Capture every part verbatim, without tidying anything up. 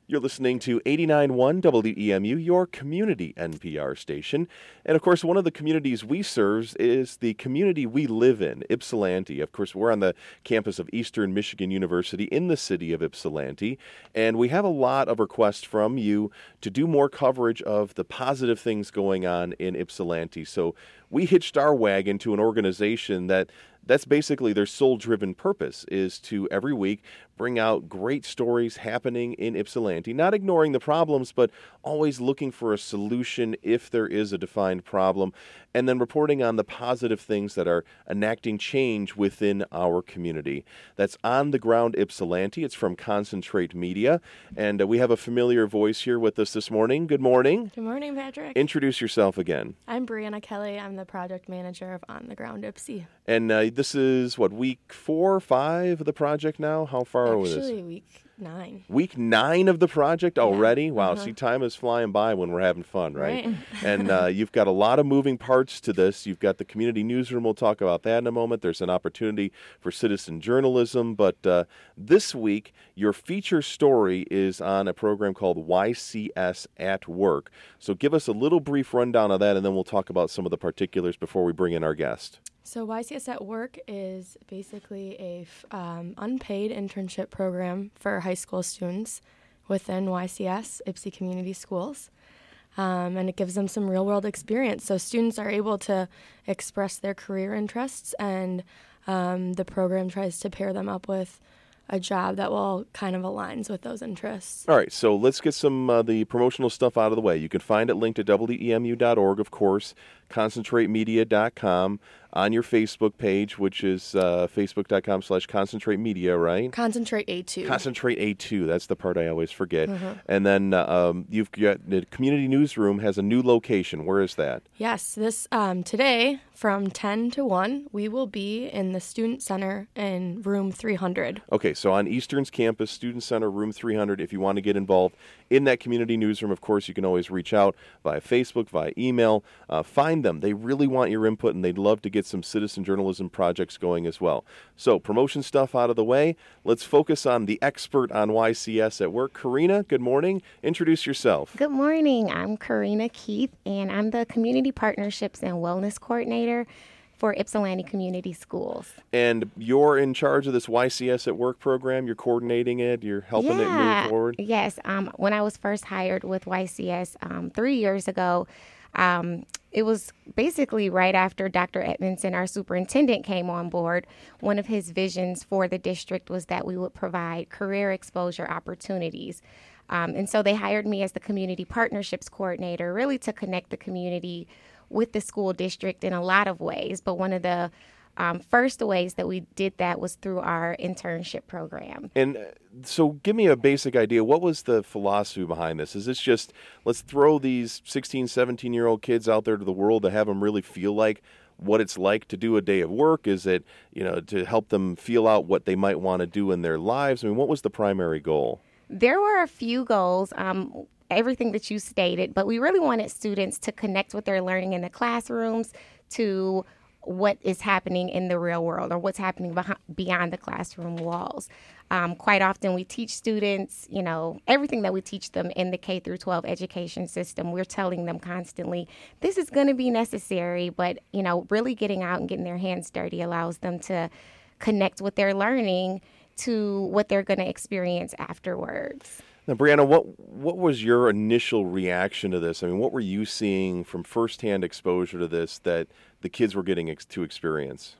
You're listening to eighty-nine point one W E M U, your community N P R station. And of course, one of the communities we serve is the community we live in, Ypsilanti. Of course, we're on the campus of Eastern Michigan University in the city of Ypsilanti. And we have a lot of requests from you to do more coverage of the positive things going on in Ypsilanti. So we hitched our wagon to an organization that that's basically their sole-driven purpose, is to every week bring out great stories happening in Ypsilanti, not ignoring the problems, but always looking for a solution if there is a defined problem, and then reporting on the positive things that are enacting change within our community. That's On the Ground Ypsilanti. It's from Concentrate Media, and uh, we have a familiar voice here with us this morning. Good morning. Good morning, Patrick. Introduce yourself again. I'm Brianna Kelly. I'm the project manager of On the Ground Ypsi. And uh, this is, what, week four, five of the project now? How far are we? Actually, week nine. Week nine of the project already? Yeah. Wow, Uh-huh. see, time is flying by when we're having fun, right? Right. And uh, you've got a lot of moving parts to this. You've got the community newsroom. We'll talk about that in a moment. There's an opportunity for citizen journalism. But uh, this week, your feature story is on a program called Y C S at Work. So give us a little brief rundown of that, and then we'll talk about some of the particulars before we bring in our guest. So Y C S at Work is basically a f- um, unpaid internship program for high school students within Y C S, Ypsi Community Schools. Um, and it gives them some real-world experience. So students are able to express their career interests, and um, the program tries to pair them up with a job that will kind of aligns with those interests. All right, so let's get some uh, the promotional stuff out of the way. You can find it linked at W E M U dot org, of course, concentrate media dot com, on your Facebook page, which is uh, facebook dot com slash concentrate media, right? Concentrate A two. Concentrate A two, that's the part I always forget. Uh-huh. And then uh, um, you've got the community newsroom has a new location. Where is that? Yes, this um, today from ten to one, we will be in the Student Center in room three hundred. Okay, so on Eastern's campus, Student Center, room three hundred. If you want to get involved in that community newsroom, of course, you can always reach out via Facebook, via email. Uh, find them. They really want your input, and they'd love to get some citizen journalism projects going as well. So promotion stuff out of the way. Let's focus on the expert on Y C S at Work. Karina, good morning. Introduce yourself. Good morning. I'm Karina Keith, and I'm the Community Partnerships and Wellness Coordinator for Ypsilanti Community Schools. And you're in charge of this Y C S at Work program. You're coordinating it. You're helping yeah. it move forward. Yes. Um, when I was first hired with Y C S um, three years ago, um, it was basically right after Doctor Edmondson, our superintendent, came on board. One of his visions for the district was that we would provide career exposure opportunities. Um, and so they hired me as the Community Partnerships Coordinator, really to connect the community with the school district in a lot of ways. But one of the um, first ways that we did that was through our internship program. And uh, so give me a basic idea. What was the philosophy behind this? Is this just, let's throw these sixteen, seventeen-year-old kids out there to the world to have them really feel like what it's like to do a day of work? Is it, you know, to help them feel out what they might want to do in their lives? I mean, what was the primary goal? There were a few goals. Um, everything that you stated, but we really wanted students to connect with their learning in the classrooms to what is happening in the real world or what's happening behind, beyond the classroom walls. Um, quite often we teach students, you know, everything that we teach them in the K through twelve education system, we're telling them constantly, this is going to be necessary, but, you know, really getting out and getting their hands dirty allows them to connect with their learning to what they're going to experience afterwards. Now, Brianna, what what was your initial reaction to this? I mean, what were you seeing from firsthand exposure to this that the kids were getting ex- to experience?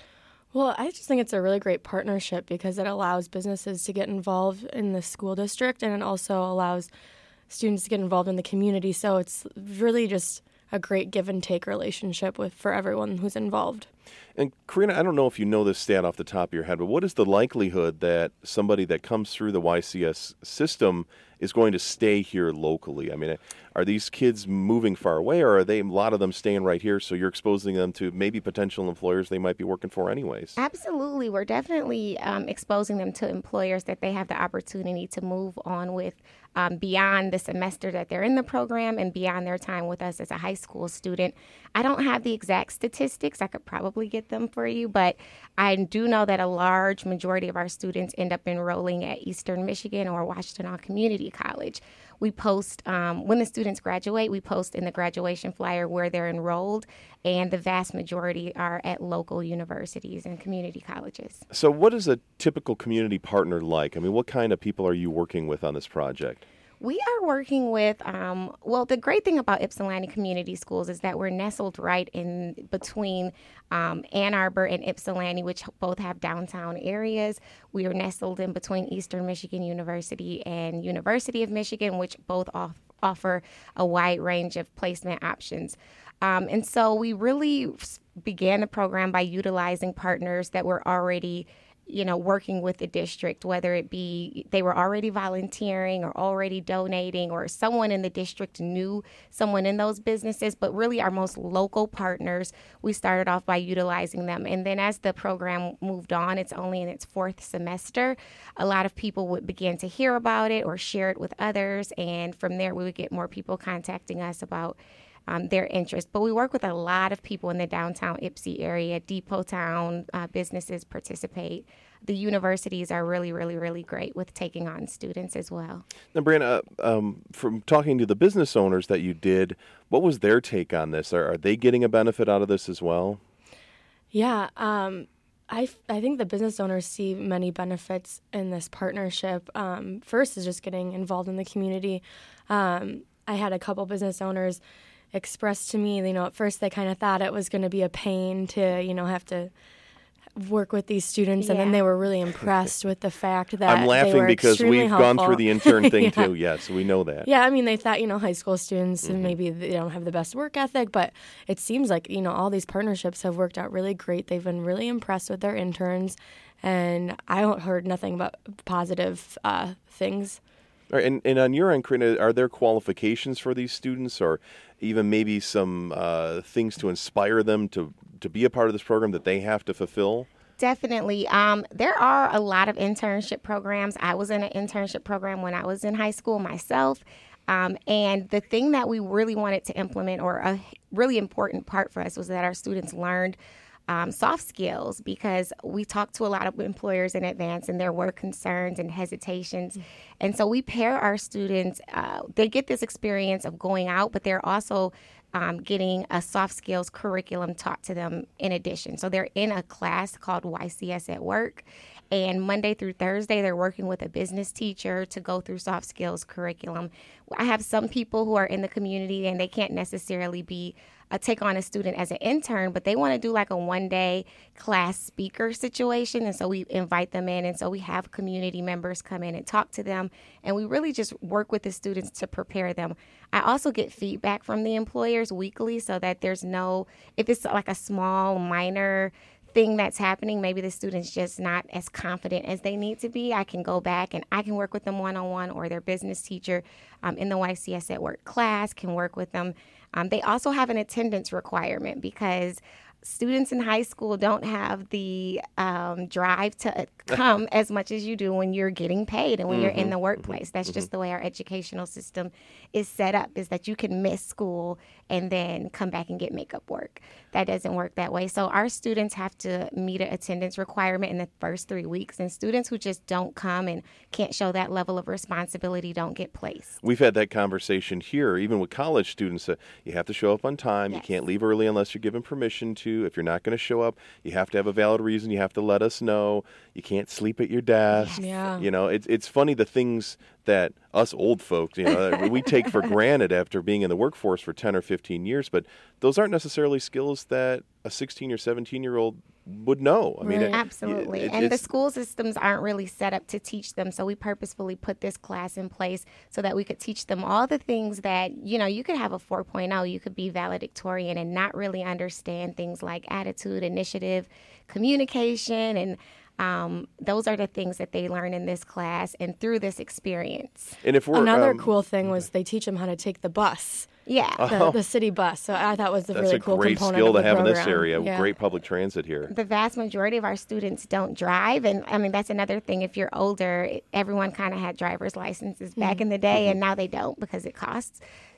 Well, I just think it's a really great partnership because it allows businesses to get involved in the school district, and it also allows students to get involved in the community. So it's really just a great give and take relationship with for everyone who's involved. And Karina, I don't know if you know this stat off the top of your head, but what is the likelihood that somebody that comes through the Y C S system is going to stay here locally? I mean, are these kids moving far away, or are they a lot of them staying right here, so you're exposing them to maybe potential employers they might be working for anyways? Absolutely. We're definitely um, exposing them to employers that they have the opportunity to move on with um, beyond the semester that they're in the program and beyond their time with us as a high school student. I don't have the exact statistics. I could probably specifically get them for you, but I do know that a large majority of our students end up enrolling at Eastern Michigan or Washtenaw Community College. We post, um, when the students graduate, we post in the graduation flyer where they're enrolled, and the vast majority are at local universities and community colleges. So what is a typical community partner like? I mean, what kind of people are you working with on this project? We are working with, um, well, the great thing about Ypsilanti Community Schools is that we're nestled right in between um, Ann Arbor and Ypsilanti, which both have downtown areas. We are nestled in between Eastern Michigan University and University of Michigan, which both off- offer a wide range of placement options. Um, and so we really began the program by utilizing partners that were already you know, working with the district, whether it be they were already volunteering or already donating, or someone in the district knew someone in those businesses. But really our most local partners, we started off by utilizing them. And then as the program moved on, it's only in its fourth semester, a lot of people would begin to hear about it or share it with others. And from there, we would get more people contacting us about Um, their interest. But we work with a lot of people in the downtown Ypsi area. Depot Town uh, businesses participate. The universities are really, really, really great with taking on students as well. Now, Brianna, uh, um, from talking to the business owners that you did, what was their take on this? Are, are they getting a benefit out of this as well? Yeah, um, I, f- I think the business owners see many benefits in this partnership. Um, first is just getting involved in the community. Um, I had a couple business owners expressed to me, you know, at first they kind of thought it was going to be a pain to, you know, have to work with these students, yeah. and then they were really impressed with the fact that I'm laughing they were because we've helpful. gone through the intern thing yeah. too. Yes, we know that. Yeah, I mean, they thought, you know, high school students Mm-hmm. and maybe they don't have the best work ethic, but it seems like, you know, all these partnerships have worked out really great. They've been really impressed with their interns, and I heard nothing but positive uh, things. All right, and, and on your end, Karina, are there qualifications for these students, or even maybe some uh, things to inspire them to, to be a part of this program that they have to fulfill? Definitely. Um, there are a lot of internship programs. I was in an internship program when I was in high school myself. Um, and the thing that we really wanted to implement, or a really important part for us, was that our students learned Um, soft skills, because we talk to a lot of employers in advance and there were concerns and hesitations. Mm-hmm. And so we pair our students, uh, they get this experience of going out, but they're also um, getting a soft skills curriculum taught to them in addition. So they're in a class called Y C S at Work. And Monday through Thursday, they're working with a business teacher to go through soft skills curriculum. I have some people who are in the community and they can't necessarily be uh, take on a student as an intern, but they want to do like a one-day class speaker situation. And so we invite them in. And so we have community members come in and talk to them. And we really just work with the students to prepare them. I also get feedback from the employers weekly so that there's no, if it's like a small, minor thing that's happening, maybe the student's just not as confident as they need to be, I can go back and I can work with them one-on-one, or their business teacher um, in the Y C S at Work class can work with them. Um, they also have an attendance requirement because students in high school don't have the um, drive to come as much as you do when you're getting paid and when mm-hmm. you're in the workplace. That's mm-hmm. just the way our educational system is set up, is that you can miss school and then come back and get makeup work. That doesn't work that way. So our students have to meet an attendance requirement in the first three weeks, and students who just don't come and can't show that level of responsibility don't get placed. We've had that conversation here, even with college students. Uh, you have to show up on time. Yes. You can't leave early unless you're given permission to. If you're not going to show up, you have to have a valid reason. You have to let us know. You can't sleep at your desk. Yeah. You know, it's it's funny the things that us old folks, you know, we take for granted after being in the workforce for ten or fifteen years, but those aren't necessarily skills that a sixteen or seventeen year old would know. I mean, Right. it- Absolutely. it- and the it's- school systems aren't really set up to teach them. So we purposefully put this class in place so that we could teach them all the things that, you know, you could have a four point oh, you could be valedictorian and not really understand things like attitude, initiative, communication, and Um, those are the things that they learn in this class and through this experience. And if we're Another um, cool thing was they teach them how to take the bus, Yeah. the, Oh. the city bus. So I thought was a that's really a cool great component skill of to the have in this program. area. Yeah. Great public transit here. The vast majority of our students don't drive. And I mean, that's another thing. If you're older, everyone kind of had driver's licenses back in the day, and now they don't because it costs.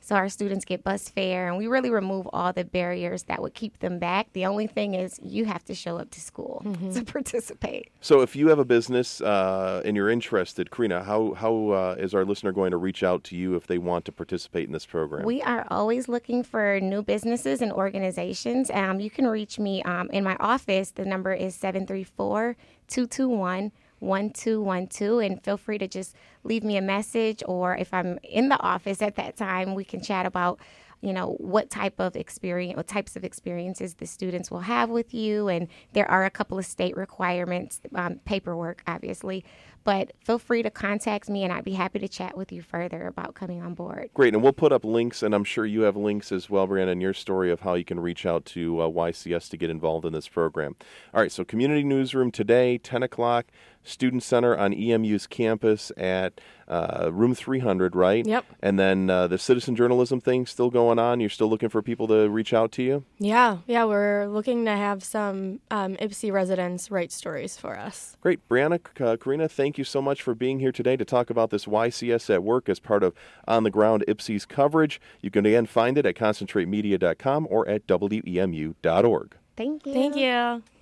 So our students get bus fare, and we really remove all the barriers that would keep them back. The only thing is you have to show up to school mm-hmm. to participate. So if you have a business uh, and you're interested, Karina, how, how uh, is our listener going to reach out to you if they want to participate in this program? We are always looking for new businesses and organizations. Um, you can reach me um, in my office. The number is seven three four, two two one, one two one two, and feel free to just leave me a message, or if I'm in the office at that time, we can chat about, you know, what type of experience, what types of experiences the students will have with you. And there are a couple of state requirements, um, paperwork, obviously. But feel free to contact me, and I'd be happy to chat with you further about coming on board. Great, and we'll put up links, and I'm sure you have links as well, Brianna, in your story of how you can reach out to uh, Y C S to get involved in this program. All right, so Community Newsroom today, ten o'clock, Student Center on E M U's campus at uh, room three hundred, right? Yep. And then uh, the citizen journalism thing still going on? You're still looking for people to reach out to you? Yeah, yeah, we're looking to have some um, Ypsi residents write stories for us. Great. Brianna, uh, Karina, thank you so much for being here today to talk about this Y C S at Work as part of On the Ground Ypsi's coverage. You can again find it at concentrate media dot com or at W E M U dot org. Thank you. Thank you.